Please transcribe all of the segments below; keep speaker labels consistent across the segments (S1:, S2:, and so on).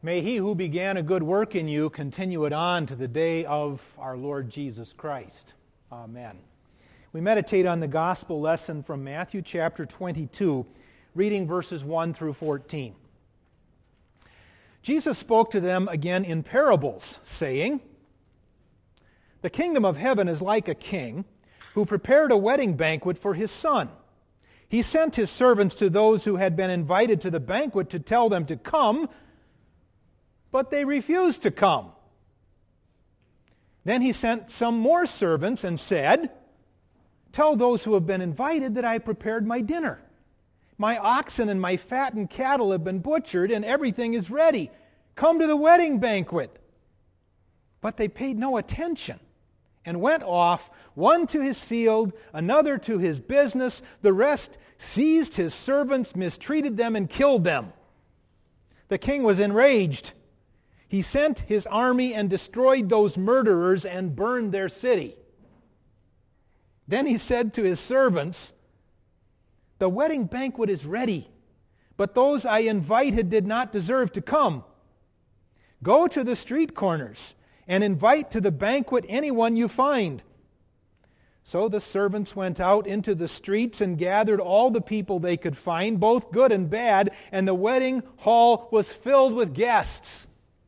S1: May he who began a good work in you continue it on to the day of our Lord Jesus Christ. Amen. We meditate on the gospel lesson from Matthew chapter 22, reading verses 1 through 14. Jesus spoke to them again in parables, saying, "The kingdom of heaven is like a king who prepared a wedding banquet for his son. He sent his servants to those who had been invited to the banquet to tell them to come, but they refused to come. Then he sent some more servants and said, 'Tell those who have been invited that I prepared my dinner. My oxen and my fattened cattle have been butchered, and everything is ready. Come to the wedding banquet.' But they paid no attention and went off, one to his field, another to his business. The rest seized his servants, mistreated them, and killed them. The king was enraged. He sent his army and destroyed those murderers and burned their city. Then he said to his servants, 'The wedding banquet is ready, but those I invited did not deserve to come. Go to the street corners and invite to the banquet anyone you find.' So the servants went out into the streets and gathered all the people they could find, both good and bad, and the wedding hall was filled with guests.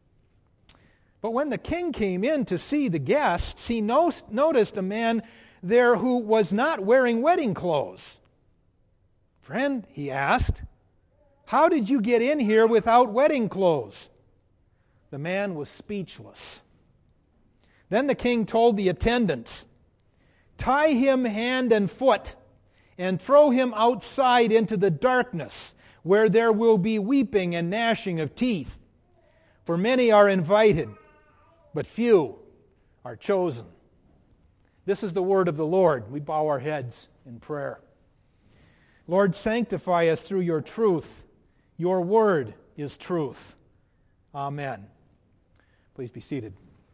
S1: But when the king came in to see the guests, he noticed a man there who was not wearing wedding clothes. 'Friend,' he asked, 'how did you get in here without wedding clothes?' The man was speechless. Then the king told the attendants, 'Tie him hand and foot and throw him outside into the darkness, where there will be weeping and gnashing of teeth. For many are invited, but few are chosen.'" This is the word of the Lord. We bow our heads in prayer. Lord, sanctify us through your truth. Your word is truth. Amen. Please be seated.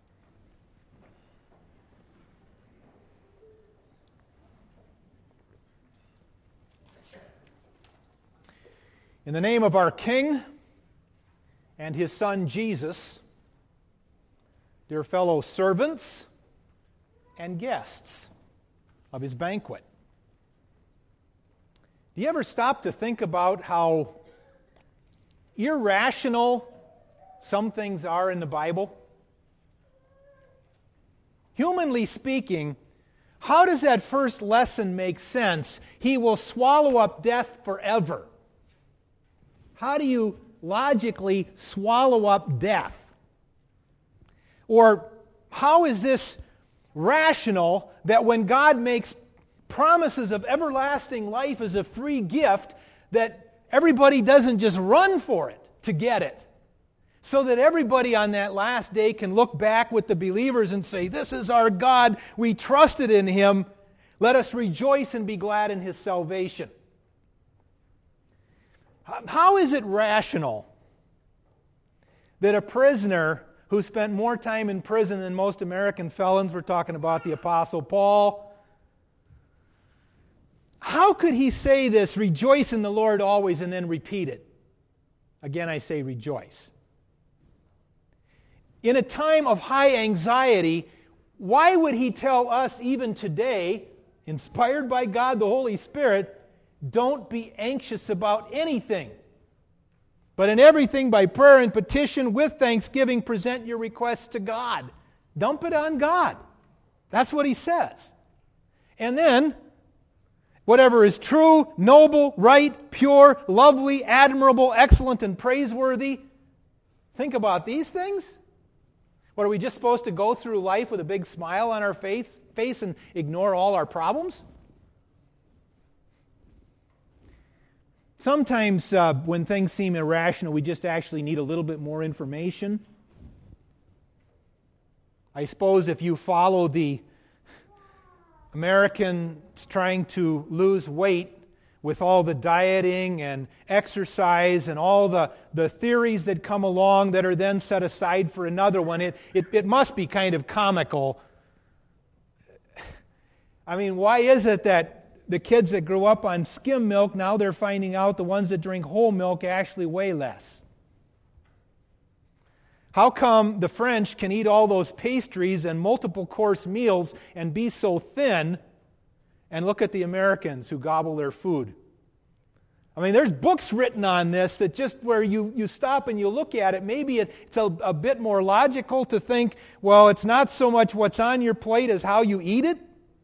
S1: In the name of our King and his Son Jesus, dear fellow servants and guests of his banquet, do you ever stop to think about how irrational some things are in the Bible? Humanly speaking, how does that first lesson make sense? He will swallow up death forever. How do you logically swallow up death? Or how is this rational that when God makes promises of everlasting life as a free gift, that everybody doesn't just run for it to get it, so that everybody on that last day can look back with the believers and say, "This is our God, we trusted in him, let us rejoice and be glad in his salvation"? How is it rational that a prisoner who spent more time in prison than most American felons, we're talking about the Apostle Paul, how could he say this, "Rejoice in the Lord always," and then repeat it? Again, I say rejoice. In a time of high anxiety, why would he tell us even today, inspired by God the Holy Spirit, don't be anxious about anything, but in everything by prayer and petition with thanksgiving present your requests to God? Dump it on God. That's what he says. And then, whatever is true, noble, right, pure, lovely, admirable, excellent, and praiseworthy. Think about these things. What, are we just supposed to go through life with a big smile on our face and ignore all our problems? Sometimes when things seem irrational, we just actually need a little bit more information. I suppose if you follow the Americans trying to lose weight with all the dieting and exercise and all the theories that come along that are then set aside for another one, it must be kind of comical. I mean, why is it that the kids that grew up on skim milk, now they're finding out the ones that drink whole milk actually weigh less? How come the French can eat all those pastries and multiple course meals and be so thin, and look at the Americans who gobble their food? I mean, there's books written on this that just where you stop and you look at it, maybe it's a bit more logical to think, well, it's not so much what's on your plate as how you eat it.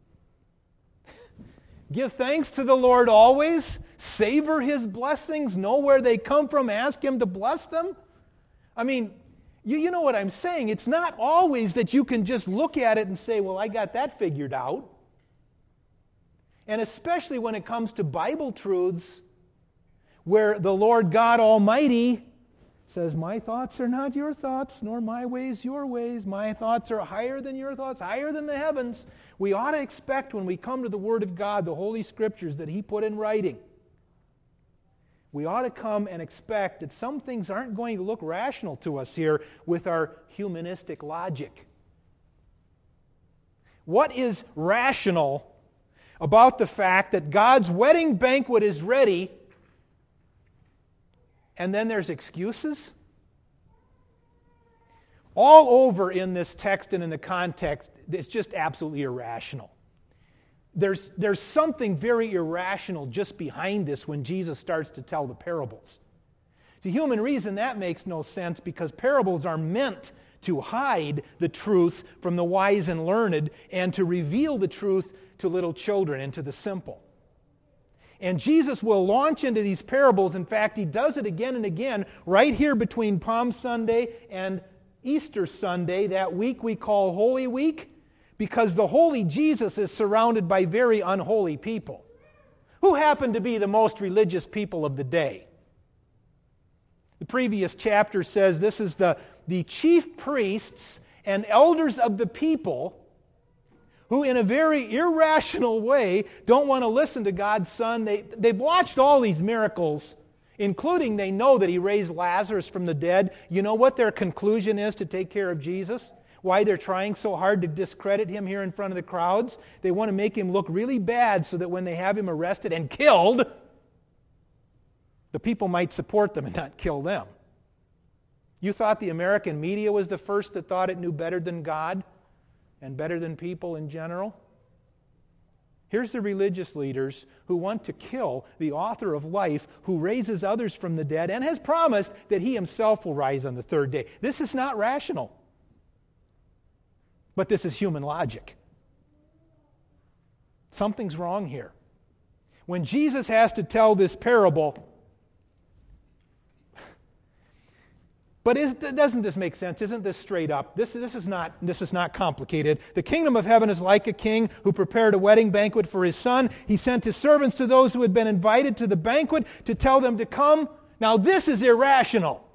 S1: Give thanks to the Lord always. Savor His blessings. Know where they come from. Ask Him to bless them. I mean, you know what I'm saying. It's not always that you can just look at it and say, well, I got that figured out. And especially when it comes to Bible truths, where the Lord God Almighty says, my thoughts are not your thoughts, nor my ways your ways. My thoughts are higher than your thoughts, higher than the heavens. We ought to expect when we come to the Word of God, the Holy Scriptures that He put in writing, we ought to come and expect that some things aren't going to look rational to us here with our humanistic logic. What is rational about the fact that God's wedding banquet is ready, and then there's excuses? All over in this text and in the context, it's just absolutely irrational. There's something very irrational just behind this when Jesus starts to tell the parables. To human reason, that makes no sense because parables are meant to hide the truth from the wise and learned and to reveal the truth to little children and to the simple. And Jesus will launch into these parables. In fact, He does it again and again right here between Palm Sunday and Easter Sunday, that week we call Holy Week, because the holy Jesus is surrounded by very unholy people who happen to be the most religious people of the day. The previous chapter says this is the chief priests and elders of the people who in a very irrational way don't want to listen to God's Son. They've watched all these miracles, including they know that He raised Lazarus from the dead. You know what their conclusion is to take care of Jesus? Why they're trying so hard to discredit Him here in front of the crowds? They want to make Him look really bad so that when they have Him arrested and killed, the people might support them and not kill them. You thought the American media was the first that thought it knew better than God and better than people in general? Here's the religious leaders who want to kill the author of life, who raises others from the dead and has promised that He Himself will rise on the third day. This is not rational. But this is human logic. Something's wrong here. When Jesus has to tell this parable, but doesn't this make sense? Isn't this straight up? This is not complicated. The kingdom of heaven is like a king who prepared a wedding banquet for his son. He sent his servants to those who had been invited to the banquet to tell them to come. Now this is irrational.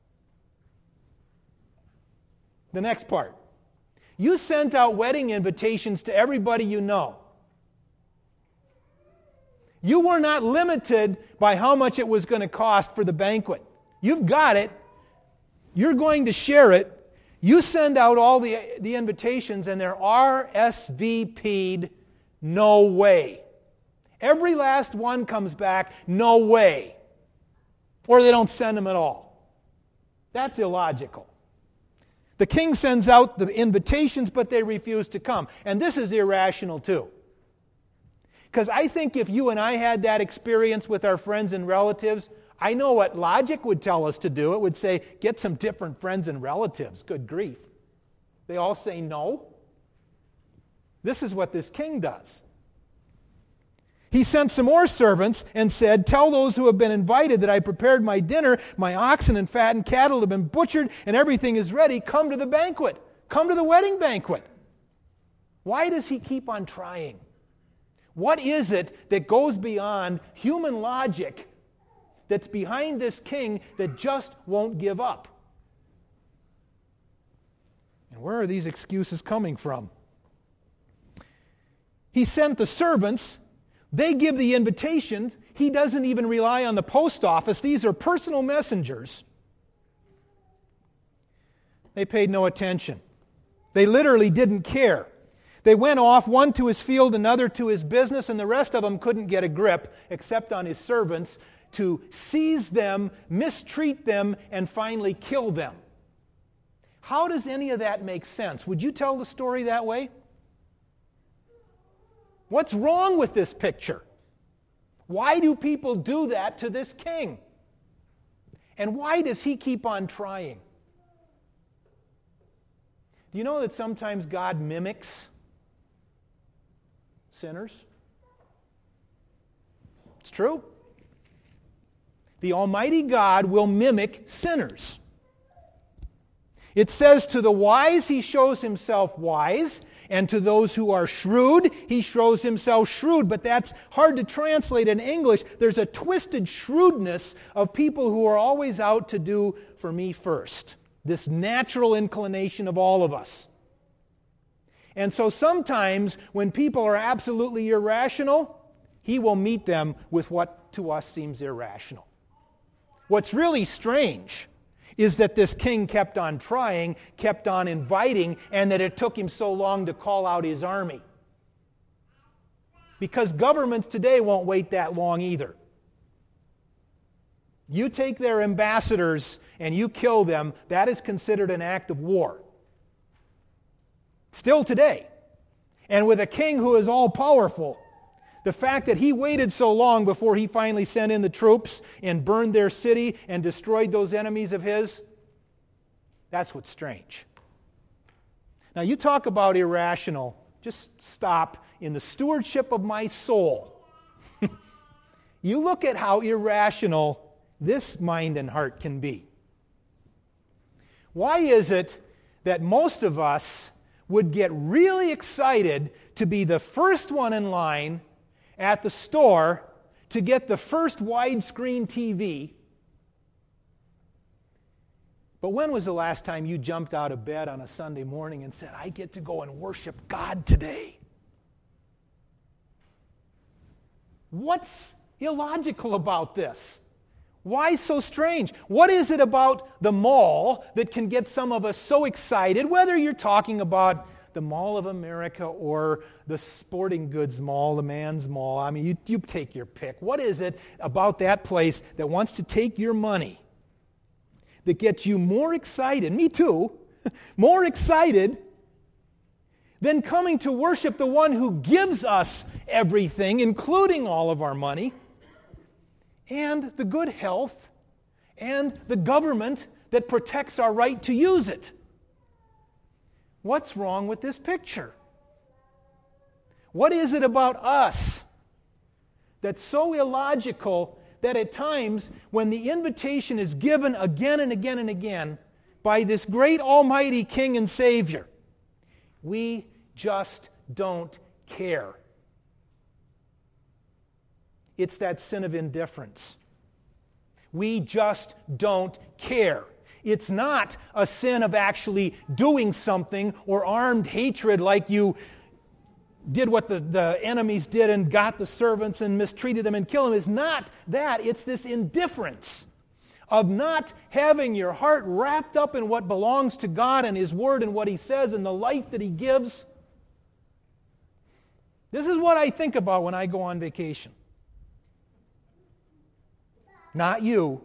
S1: The next part. You sent out wedding invitations to everybody you know. You were not limited by how much it was going to cost for the banquet. You've got it. You're going to share it. You send out all the invitations and they're RSVP'd, no way. Every last one comes back, no way. Or they don't send them at all. That's illogical. The king sends out the invitations, but they refuse to come. And this is irrational too. Because I think if you and I had that experience with our friends and relatives, I know what logic would tell us to do. It would say, get some different friends and relatives. Good grief. They all say no. This is what this king does. He sent some more servants and said, tell those who have been invited that I prepared my dinner, my oxen and fattened cattle have been butchered, and everything is ready. Come to the banquet. Come to the wedding banquet. Why does he keep on trying? What is it that goes beyond human logic that's behind this king that just won't give up? And where are these excuses coming from? He sent the servants. They give the invitations. He doesn't even rely on the post office. These are personal messengers. They paid no attention. They literally didn't care. They went off, one to his field, another to his business, and the rest of them couldn't get a grip except on his servants to seize them, mistreat them, and finally kill them. How does any of that make sense? Would you tell the story that way? What's wrong with this picture? Why do people do that to this king? And why does he keep on trying? Do you know that sometimes God mimics sinners? It's true. The Almighty God will mimic sinners. It says, to the wise he shows himself wise, and to those who are shrewd he shows himself shrewd. But that's hard to translate in English. There's a twisted shrewdness of people who are always out to do for me first. This natural inclination of all of us. And so sometimes when people are absolutely irrational, he will meet them with what to us seems irrational. What's really strange is that this king kept on trying, kept on inviting, and that it took him so long to call out his army. Because governments today won't wait that long either. You take their ambassadors and you kill them, that is considered an act of war. Still today. And with a king who is all-powerful, the fact that he waited so long before he finally sent in the troops and burned their city and destroyed those enemies of his, that's what's strange. Now you talk about irrational, just stop. In the stewardship of my soul, you look at how irrational this mind and heart can be. Why is it that most of us would get really excited to be the first one in line at the store to get the first widescreen TV? But when was the last time you jumped out of bed on a Sunday morning and said, I get to go and worship God today? What's illogical about this? Why so strange? What is it about the mall that can get some of us so excited, whether you're talking about the Mall of America or the sporting goods mall, the man's mall? I mean, you take your pick. What is it about that place that wants to take your money that gets you more excited, me too, more excited than coming to worship the one who gives us everything, including all of our money, and the good health, and the government that protects our right to use it? What's wrong with this picture? What is it about us that's so illogical that at times when the invitation is given again and again and again by this great almighty King and Savior, we just don't care? It's that sin of indifference. We just don't care. It's not a sin of actually doing something or armed hatred like you did what the enemies did and got the servants and mistreated them and killed them. It's not that. It's this indifference of not having your heart wrapped up in what belongs to God and His Word and what He says and the life that He gives. This is what I think about when I go on vacation. Not you.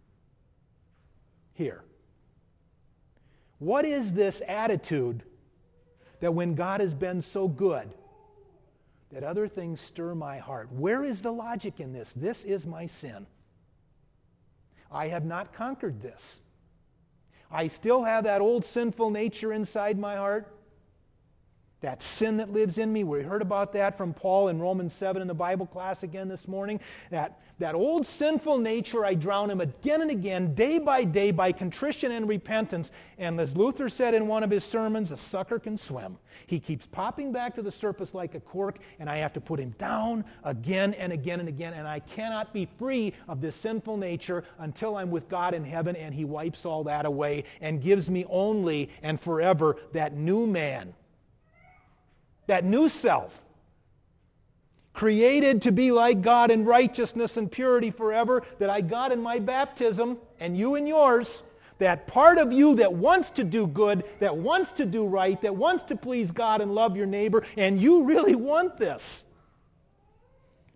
S1: Here. What is this attitude that when God has been so good, that other things stir my heart? Where is the logic in this? This is my sin. I have not conquered this. I still have that old sinful nature inside my heart. That sin that lives in me. We heard about that from Paul in Romans 7 in the Bible class again this morning. That old sinful nature, I drown him again and again, day by day, by contrition and repentance. And as Luther said in one of his sermons, a sucker can swim. He keeps popping back to the surface like a cork, and I have to put him down again and again and again. And I cannot be free of this sinful nature until I'm with God in heaven, and He wipes all that away and gives me only and forever that new man. That new self, created to be like God in righteousness and purity forever, that I got in my baptism, and you in yours, that part of you that wants to do good, that wants to do right, that wants to please God and love your neighbor, and you really want this.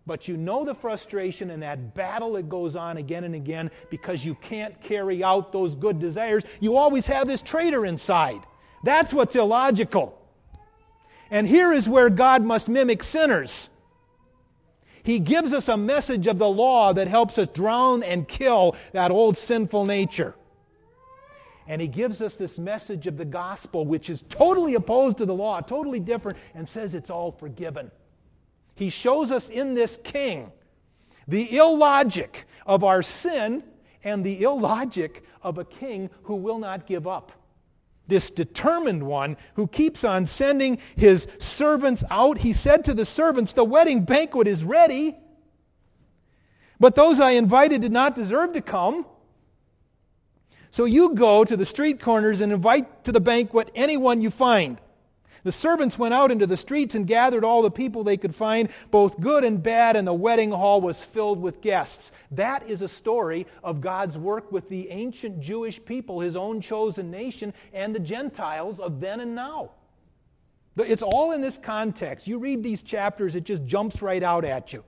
S1: But you know the frustration and that battle that goes on again and again because you can't carry out those good desires. You always have this traitor inside. That's what's illogical. And here is where God must mimic sinners. He gives us a message of the law that helps us drown and kill that old sinful nature. And He gives us this message of the gospel, which is totally opposed to the law, totally different, and says it's all forgiven. He shows us in this king the illogic of our sin and the illogic of a king who will not give up. This determined one who keeps on sending his servants out. He said to the servants, "The wedding banquet is ready, but those I invited did not deserve to come. So you go to the street corners and invite to the banquet anyone you find." The servants went out into the streets and gathered all the people they could find, both good and bad, and the wedding hall was filled with guests. That is a story of God's work with the ancient Jewish people, His own chosen nation, and the Gentiles of then and now. It's all in this context. You read these chapters, it just jumps right out at you.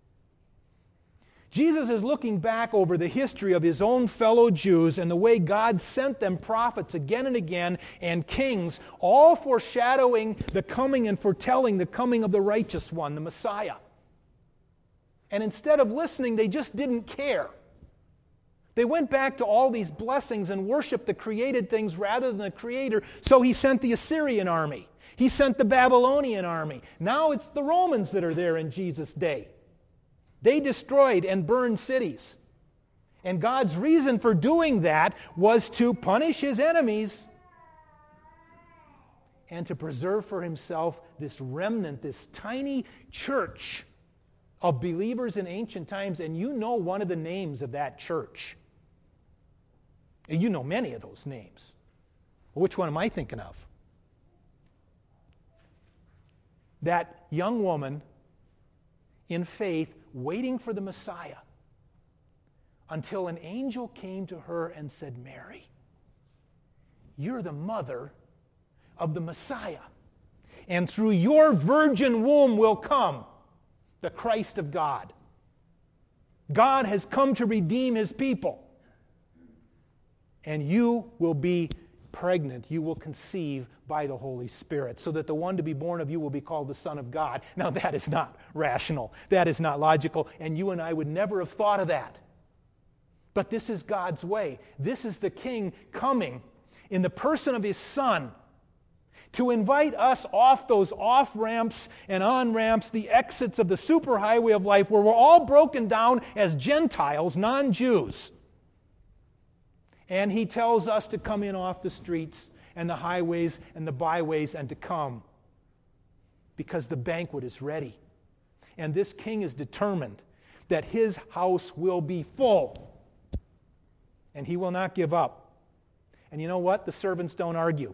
S1: Jesus is looking back over the history of His own fellow Jews and the way God sent them prophets again and again and kings, all foreshadowing the coming and foretelling the coming of the righteous one, the Messiah. And instead of listening, they just didn't care. They went back to all these blessings and worshiped the created things rather than the Creator, so He sent the Assyrian army. He sent the Babylonian army. Now it's the Romans that are there in Jesus' day. They destroyed and burned cities. And God's reason for doing that was to punish His enemies and to preserve for Himself this remnant, this tiny church of believers in ancient times. And you know one of the names of that church. And you know many of those names. Which one am I thinking of? That young woman in faith waiting for the Messiah until an angel came to her and said, "Mary, you're the mother of the Messiah, and through your virgin womb will come the Christ of God. God has come to redeem His people, and you will be pregnant, you will conceive by the Holy Spirit, so that the one to be born of you will be called the Son of God." Now that is not rational. That is not logical, and you and I would never have thought of that. But this is God's way. This is the King coming in the person of His Son to invite us off those off-ramps and on-ramps, the exits of the superhighway of life where we're all broken down as Gentiles, non-Jews. And He tells us to come in off the streets and the highways and the byways and to come because the banquet is ready. And this King is determined that His house will be full. And He will not give up. And you know what? The servants don't argue.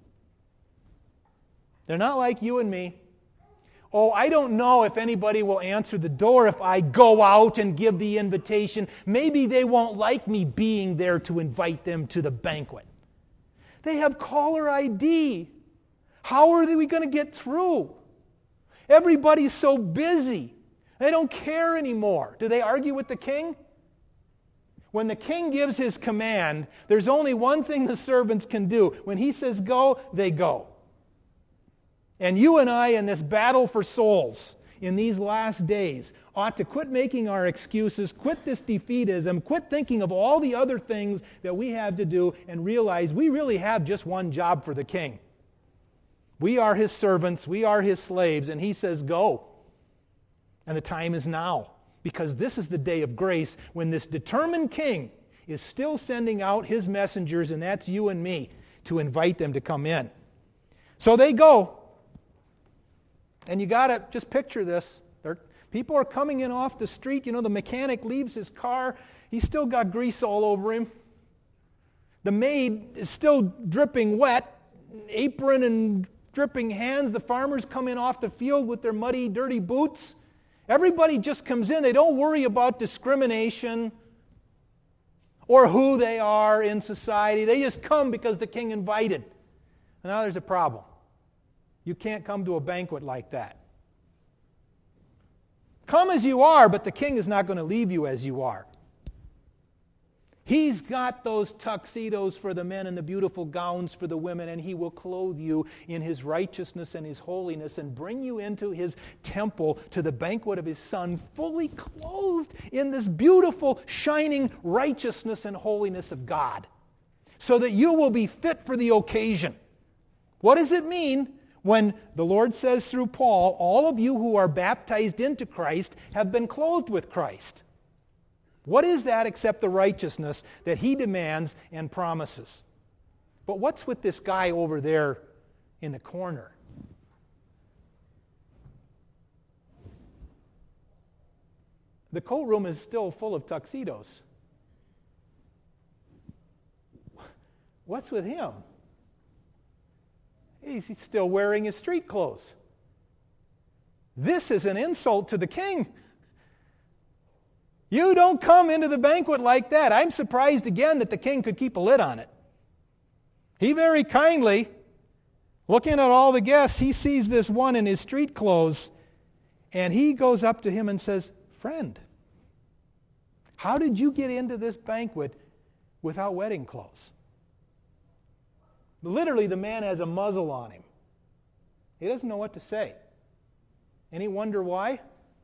S1: They're not like you and me. "Oh, I don't know if anybody will answer the door if I go out and give the invitation. Maybe they won't like me being there to invite them to the banquet." They have caller ID. How are we going to get through? Everybody's so busy. They don't care anymore. Do they argue with the king? When the king gives his command, there's only one thing the servants can do. When he says go, they go. And you and I in this battle for souls in these last days ought to quit making our excuses, quit this defeatism, quit thinking of all the other things that we have to do, and realize we really have just one job for the king. We are his servants, we are his slaves, and he says go. And the time is now, because this is the day of grace when this determined king is still sending out his messengers, and that's you and me, to invite them to come in. So they go. And you got to just picture this. People are coming in off the street. You know, the mechanic leaves his car. He's still got grease all over him. The maid is still dripping wet, apron and dripping hands. The farmers come in off the field with their muddy, dirty boots. Everybody just comes in. They don't worry about discrimination or who they are in society. They just come because the king invited. And now there's a problem. You can't come to a banquet like that. Come as you are, but the king is not going to leave you as you are. He's got those tuxedos for the men and the beautiful gowns for the women, and he will clothe you in his righteousness and his holiness and bring you into his temple to the banquet of his Son, fully clothed in this beautiful, shining righteousness and holiness of God, so that you will be fit for the occasion. What does it mean when the Lord says through Paul, all of you who are baptized into Christ have been clothed with Christ? What is that except the righteousness that he demands and promises? But what's with this guy over there in the corner? The coat room is still full of tuxedos. What's with him? He's still wearing his street clothes. This is an insult to the king. You don't come into the banquet like that. I'm surprised again that the king could keep a lid on it. He very kindly, looking at all the guests, he sees this one in his street clothes, and he goes up to him and says, "Friend, how did you get into this banquet without wedding clothes?" Literally, the man has a muzzle on him. He doesn't know what to say. Any wonder why?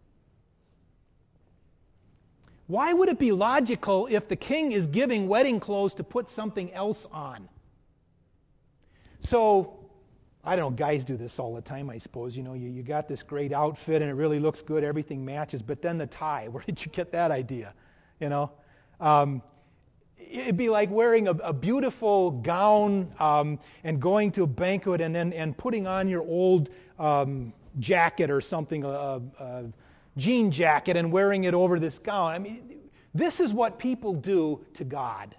S1: Why would it be logical if the king is giving wedding clothes to put something else on? So, I don't know, guys do this all the time, I suppose. You know, you got this great outfit and it really looks good, everything matches, but then the tie, where did you get that idea? You know? It'd be like wearing a beautiful gown and going to a banquet and putting on your old jacket or something, jean jacket, and wearing it over this gown. I mean, this is what people do to God.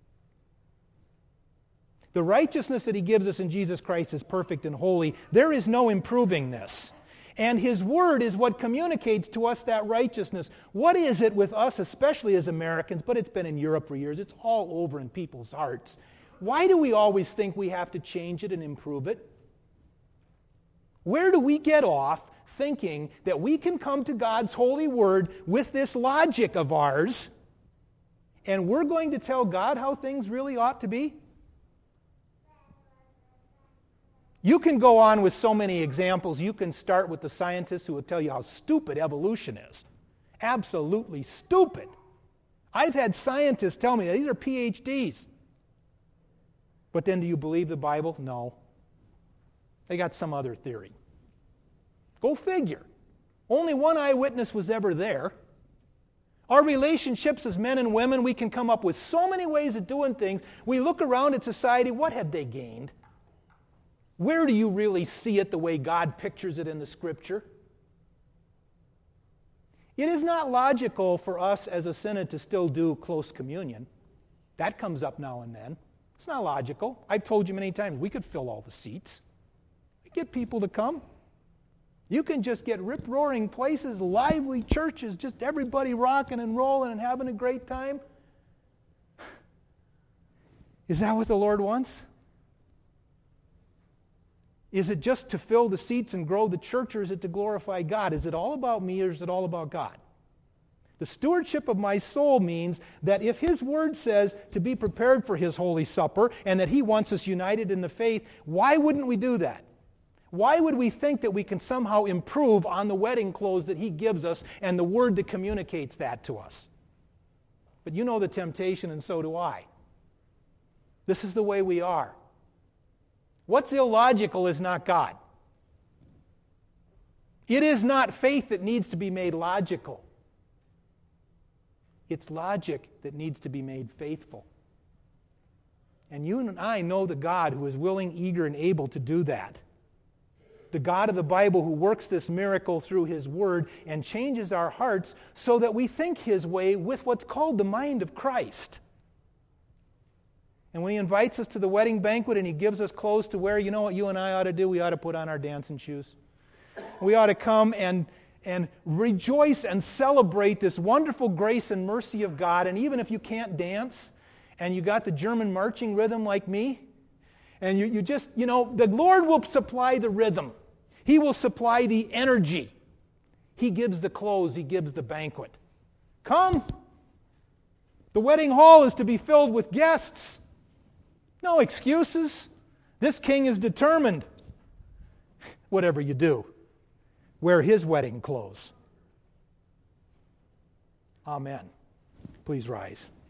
S1: The righteousness that he gives us in Jesus Christ is perfect and holy. There is no improving this. And his word is what communicates to us that righteousness. What is it with us, especially as Americans, but it's been in Europe for years, it's all over in people's hearts. Why do we always think we have to change it and improve it? Where do we get off thinking that we can come to God's holy word with this logic of ours, and we're going to tell God how things really ought to be? You can go on with so many examples. You can start with the scientists who will tell you how stupid evolution is. Absolutely stupid. I've had scientists tell me that these are PhDs. But then do you believe the Bible? No. They got some other theory. Go figure. Only one eyewitness was ever there. Our relationships as men and women, we can come up with so many ways of doing things. We look around at society, what have they gained? Where do you really see it the way God pictures it in the Scripture? It is not logical for us as a synod to still do close communion. That comes up now and then. It's not logical. I've told you many times, we could fill all the seats. We get people to come. You can just get rip-roaring places, lively churches, just everybody rocking and rolling and having a great time. Is that what the Lord wants? Is it just to fill the seats and grow the church, or is it to glorify God? Is it all about me, or is it all about God? The stewardship of my soul means that if his word says to be prepared for his holy supper and that he wants us united in the faith, why wouldn't we do that? Why would we think that we can somehow improve on the wedding clothes that he gives us and the word that communicates that to us? But you know the temptation, and so do I. This is the way we are. What's illogical is not God. It is not faith that needs to be made logical. It's logic that needs to be made faithful. And you and I know the God who is willing, eager, and able to do that. The God of the Bible who works this miracle through his word and changes our hearts so that we think his way with what's called the mind of Christ. And when he invites us to the wedding banquet and he gives us clothes to wear, you know what you and I ought to do? We ought to put on our dancing shoes. We ought to come and rejoice and celebrate this wonderful grace and mercy of God. And even if you can't dance and you got the German marching rhythm like me, and you just, the Lord will supply the rhythm. He will supply the energy. He gives the clothes. He gives the banquet. Come. The wedding hall is to be filled with guests. No excuses. This king is determined. Whatever you do, wear his wedding clothes. Amen. Please rise.